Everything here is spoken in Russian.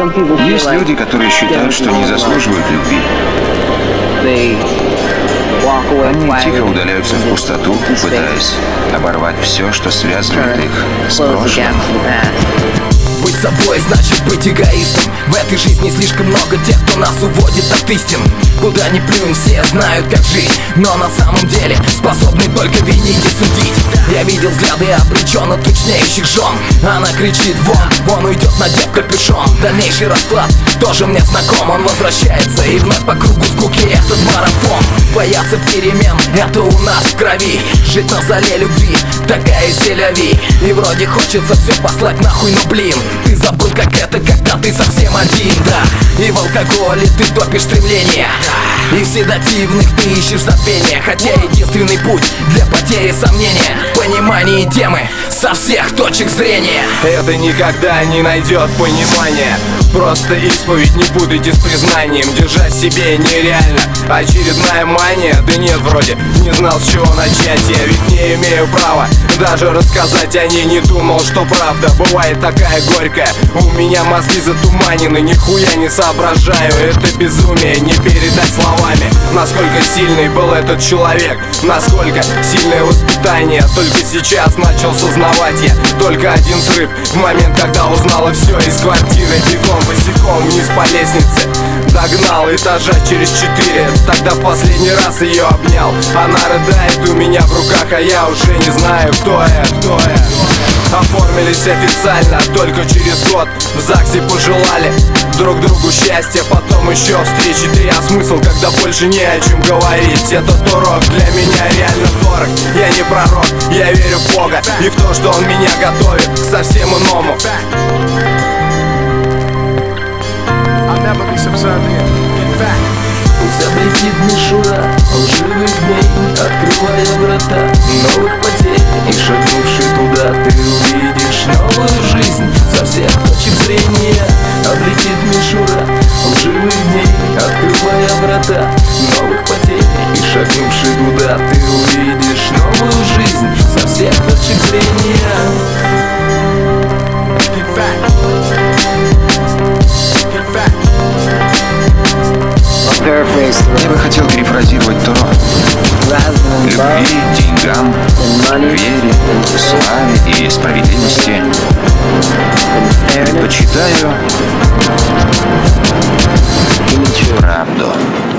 Есть люди, которые считают, что не заслуживают любви. Они тихо удаляются в пустоту, пытаясь оборвать все, что связывает их с прошлым. Быть собой значит быть эгоистом. В этой жизни слишком много тех, кто нас уводит от истин. Куда ни плюнь, все знают, как жить, но на самом деле способны только винить и судить. Я видел взгляды обреченно тучнеющих жен. Она кричит вон, он уйдет, надев капюшон. Дальнейший расклад тоже мне знаком. Он возвращается и вновь по кругу скуки этот марафон. Бояться перемен, это у нас в крови. Жить на заре любви, такая селяви. И вроде хочется все послать нахуй, но блин, ты забыл, как это, когда ты совсем один, да. И в алкоголе ты топишь стремление, и в седативных ты ищешь забвение. Хотя единственный путь для потери сомнения — понимание темы со всех точек зрения. Это никогда не найдет понимания. Просто исповедь, не путайте с признанием. Держать в себе нереально, очередная мания. Да нет, вроде не знал, с чего начать. Я ведь не имею права даже рассказать о ней. Не думал, что правда бывает такая горькая. У меня мозги затуманены, нихуя не соображаю. Это безумие не передать словами. Насколько сильный был этот человек, насколько сильное воспитание. Только сейчас начал сознавать я только один срыв. В момент, когда узнала все из квартиры, бегом босиком вниз по лестнице. Догнал этажа через 4. Тогда в последний раз ее обнял. Она рыдает у меня в руках, а я уже не знаю, кто я. Оформились официально только через год. В ЗАГСе пожелали друг другу счастья, потом еще встречи 3. А смысл, когда больше не о чем говорить? Этот урок для меня реально дорог. Я не пророк, я верю в Бога и в то, что Он меня готовит к совсем иному. Пусть облетит мишура лживых дней, открывая врата новых потерь. И шагнувший туда, ты увидишь новую жизнь со всех точек зрения. Облетит мишура лживых дней, открывая врата новых потерь. И шагнувший туда, ты увидишь новую жизнь со всех точек зрения. Я бы хотел перефразировать Торо. Любви, деньгам, вере, славе и справедливости предпочитаю правду.